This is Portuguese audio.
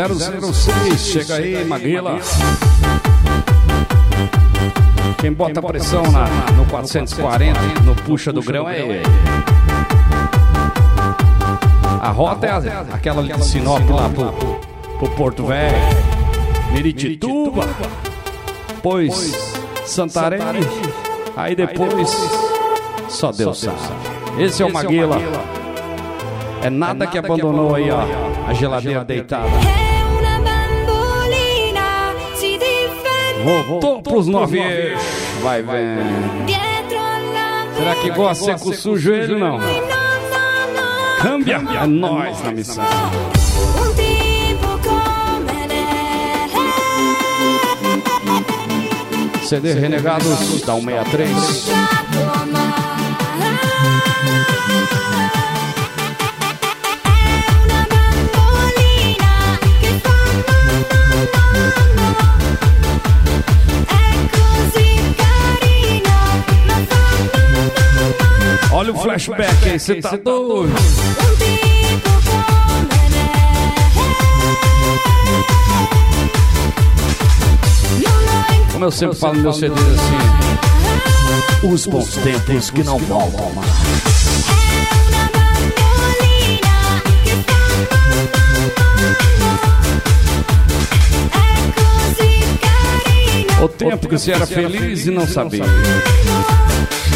006. Chega aí, Maguila. Quem bota pressão no 440, no puxa do grão é ele. A rota é aquela ali de Sinop lá pro Porto Velho, Miritituba, depois Santarém, aí depois só Deus sabe. Esse é o Maguila. É nada que abandonou aí, ó, a geladeira deitada. Voltou pros 9 eixos. Vai vendo. Será que gosta de ser com sujo ele, não? Câmbia, é nós na missão. CD Renegados, dá 163. Olha o flashback aí, você tá doido? Como eu sempre falo no meu CD assim, os bons tempos que não voltam mais. O tempo que você era feliz e não sabia.